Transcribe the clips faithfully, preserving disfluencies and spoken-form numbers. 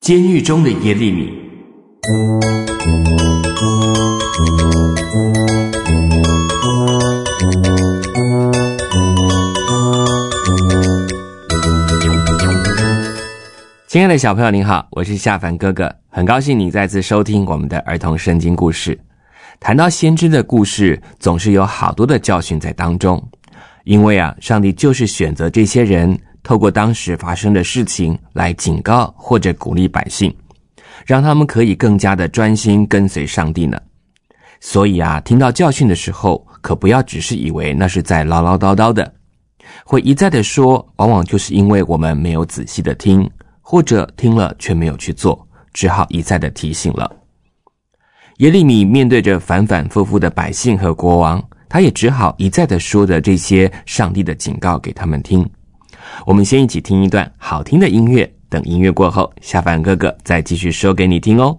监狱中的耶利米。亲爱的小朋友您好，我是夏凡哥哥，很高兴你再次收听我们的儿童圣经故事。谈到先知的故事，总是有好多的教训在当中，因为啊，上帝就是选择这些人，透过当时发生的事情来警告或者鼓励百姓，让他们可以更加的专心跟随上帝呢。所以啊，听到教训的时候，可不要只是以为那是在唠唠叨叨的，会一再的说，往往就是因为我们没有仔细的听，或者听了却没有去做，只好一再的提醒了。耶利米面对着反反复复的百姓和国王，他也只好一再的说着这些上帝的警告给他们听。我们先一起听一段好听的音乐，等音乐过后，夏凡哥哥再继续说给你听哦。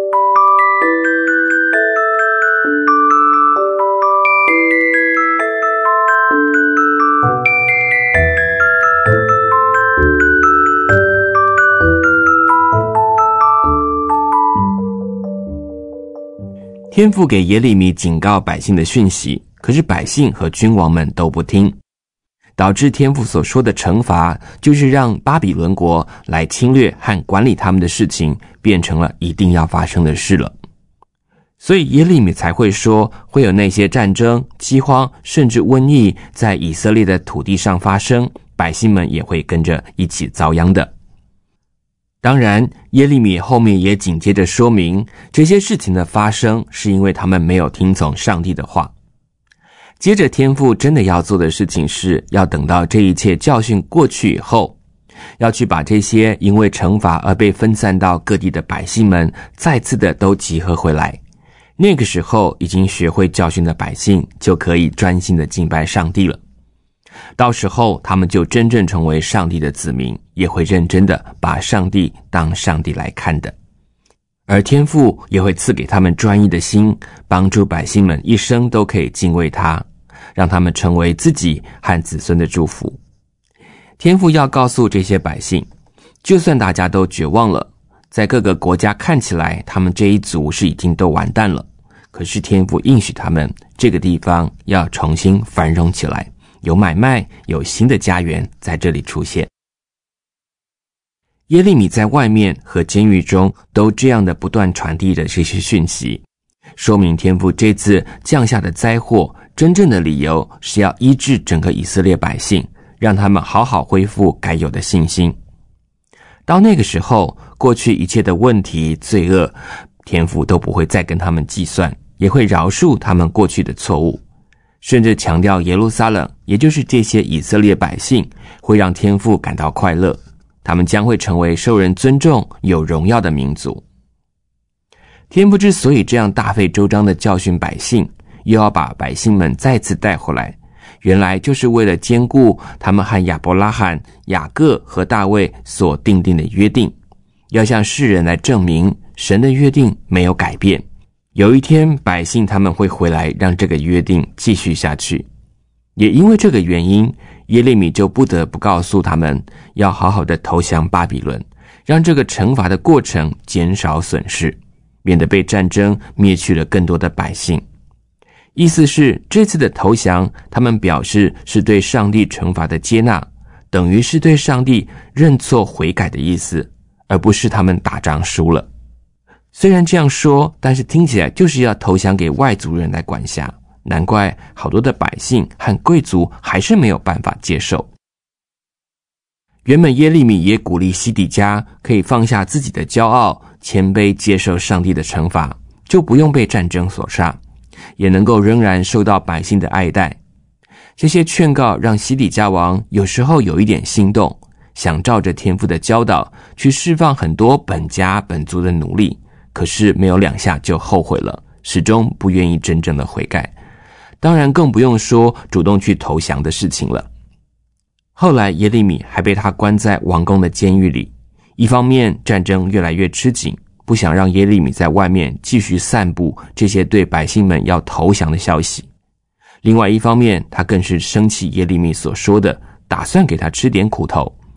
天父给耶利米警告百姓的讯息，可是百姓和君王们都不听，导致天父所说的惩罚，就是让巴比伦国来侵略和管理他们的事情，变成了一定要发生的事了。所以耶利米才会说，会有那些战争、饥荒，甚至瘟疫在以色列的土地上发生，百姓们也会跟着一起遭殃的。当然，耶利米后面也紧接着说明，这些事情的发生是因为他们没有听从上帝的话。接着天父真的要做的事情是，要等到这一切教训过去以后，要去把这些因为惩罚而被分散到各地的百姓们再次的都集合回来。那个时候已经学会教训的百姓就可以专心的敬拜上帝了。到时候他们就真正成为上帝的子民，也会认真的把上帝当上帝来看的。而天父也会赐给他们专一的心，帮助百姓们一生都可以敬畏他，让他们成为自己和子孙的祝福。天父要告诉这些百姓，就算大家都绝望了，在各个国家看起来他们这一族是已经都完蛋了，可是天父应许他们，这个地方要重新繁荣起来，有买卖，有新的家园在这里出现。耶利米在外面和监狱中都这样的不断传递着这些讯息，说明天父这次降下的灾祸，真正的理由是要医治整个以色列百姓，让他们好好恢复该有的信心。到那个时候，过去一切的问题、罪恶，天父都不会再跟他们计算，也会饶恕他们过去的错误。甚至强调耶路撒冷，也就是这些以色列百姓，会让天父感到快乐，他们将会成为受人尊重、有荣耀的民族。天父之所以这样大费周章的教训百姓，又要把百姓们再次带回来，原来就是为了坚固他们和亚伯拉罕、雅各和大卫所订定的约定，要向世人来证明神的约定没有改变。有一天百姓他们会回来，让这个约定继续下去。也因为这个原因，耶利米就不得不告诉他们，要好好的投降巴比伦，让这个惩罚的过程减少损失，免得被战争灭去了更多的百姓。意思是这次的投降，他们表示是对上帝惩罚的接纳，等于是对上帝认错悔改的意思，而不是他们打仗输了。虽然这样说，但是听起来就是要投降给外族人来管辖，难怪好多的百姓和贵族还是没有办法接受。原本耶利米也鼓励西底家可以放下自己的骄傲，谦卑接受上帝的惩罚，就不用被战争所杀，也能够仍然受到百姓的爱戴。这些劝告让西底家王有时候有一点心动，想照着天父的教导去释放很多本家本族的奴隶，可是没有两下就后悔了，始终不愿意真正的悔改，当然更不用说主动去投降的事情了。后来耶利米还被他关在王宫的监狱里，一方面战争越来越吃紧，不想让耶利米在外面继续散布这些对百姓们要投降的消息，另外一方面他更是生气耶利米所说的，打算给他吃点苦头，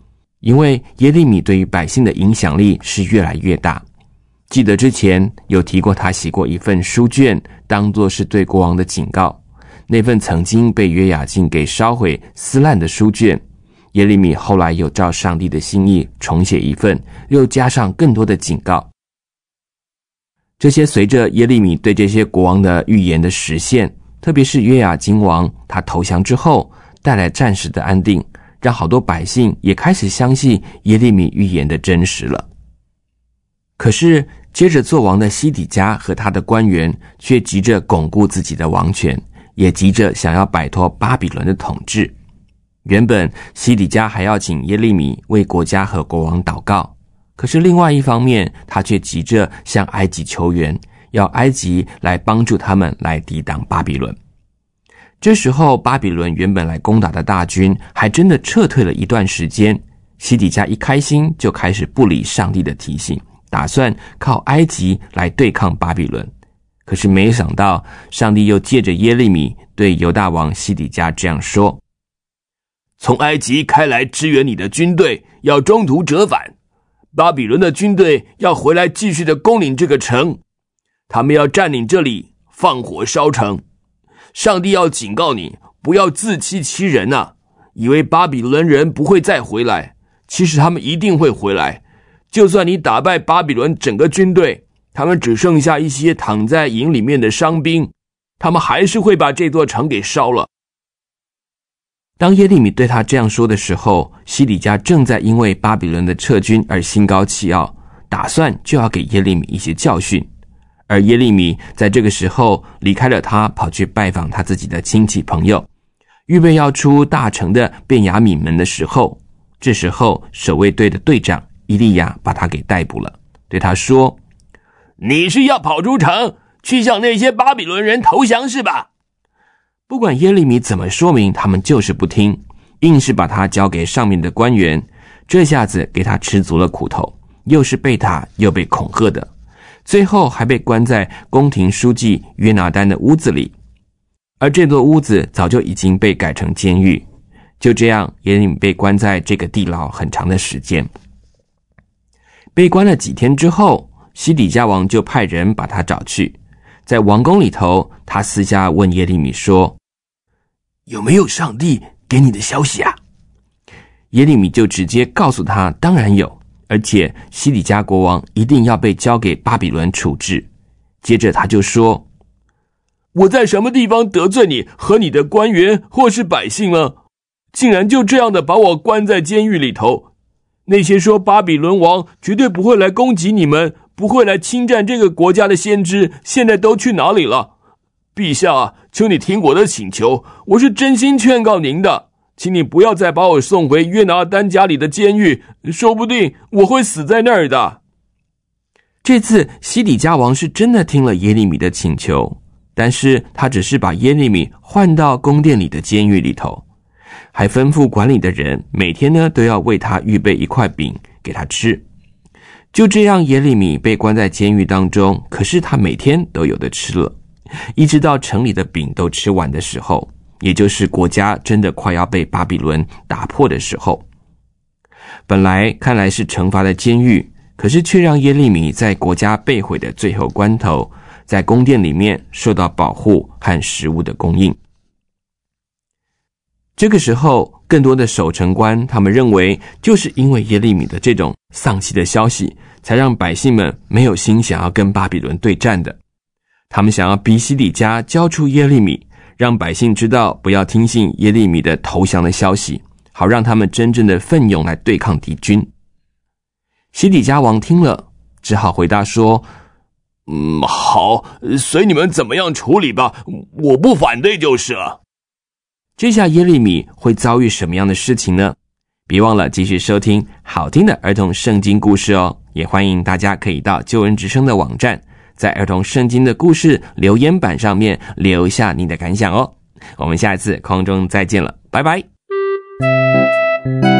因为耶利米对于百姓的影响力是越来越大。记得之前有提过，他写过一份书卷，当作是对国王的警告。那份曾经被约雅敬给烧毁撕烂的书卷，耶利米后来又照上帝的心意重写一份，又加上更多的警告。这些随着耶利米对这些国王的预言的实现，特别是约雅敬王他投降之后，带来暂时的安定，让好多百姓也开始相信耶利米预言的真实了。可是接着做王的西底家和他的官员却急着巩固自己的王权，也急着想要摆脱巴比伦的统治。原本西底家还要请耶利米为国家和国王祷告，可是另外一方面，他却急着向埃及求援，要埃及来帮助他们来抵挡巴比伦。这时候巴比伦原本来攻打的大军还真的撤退了一段时间，西底家一开心就开始不理上帝的提醒，打算靠埃及来对抗巴比伦。可是没想到上帝又借着耶利米对犹大王西底家这样说：从埃及开来支援你的军队要中途折返，巴比伦的军队要回来继续的攻领这个城，他们要占领这里，放火烧城。上帝要警告你，不要自欺欺人啊，以为巴比伦人不会再回来，其实他们一定会回来。就算你打败巴比伦整个军队，他们只剩下一些躺在营里面的伤兵，他们还是会把这座城给烧了。当耶利米对他这样说的时候，西底家正在因为巴比伦的撤军而心高气傲，打算就要给耶利米一些教训。而耶利米在这个时候离开了他，跑去拜访他自己的亲戚朋友，预备要出大城的便雅悯门的时候，这时候守卫队的队长以利亚把他给逮捕了，对他说：你是要跑出城去向那些巴比伦人投降是吧？不管耶利米怎么说明，他们就是不听，硬是把他交给上面的官员，这下子给他吃足了苦头，又是被打又被恐吓的，最后还被关在宫廷书记约拿单的屋子里，而这座屋子早就已经被改成监狱。就这样，耶利米被关在这个地牢很长的时间。被关了几天之后，西底家王就派人把他找去，在王宫里头，他私下问耶利米说：有没有上帝给你的消息啊？耶利米就直接告诉他，当然有，而且西底家国王一定要被交给巴比伦处置。接着他就说：我在什么地方得罪你和你的官员或是百姓了？竟然就这样的把我关在监狱里头。那些说巴比伦王绝对不会来攻击你们，不会来侵占这个国家的先知，现在都去哪里了？陛下啊，求你听我的请求，我是真心劝告您的，请你不要再把我送回约拿单家里的监狱，说不定我会死在那儿的。这次西底家王是真的听了耶利米的请求，但是他只是把耶利米换到宫殿里的监狱里头，还吩咐管理的人每天呢都要为他预备一块饼给他吃。就这样，耶利米被关在监狱当中，可是他每天都有的吃了，一直到城里的饼都吃完的时候，也就是国家真的快要被巴比伦打破的时候。本来看来是惩罚的监狱，可是却让耶利米在国家被毁的最后关头，在宫殿里面受到保护和食物的供应。这个时候，更多的守城官他们认为，就是因为耶利米的这种丧气的消息，才让百姓们没有心想要跟巴比伦对战的。他们想要逼西底家交出耶利米，让百姓知道不要听信耶利米的投降的消息，好让他们真正的奋勇来对抗敌军。西底家王听了，只好回答说：嗯，好，随你们怎么样处理吧，我不反对就是了。这下耶利米会遭遇什么样的事情呢？别忘了继续收听好听的儿童圣经故事哦，也欢迎大家可以到救恩之声的网站，在儿童圣经的故事留言板上面留下你的感想哦。我们下一次空中再见了，拜拜。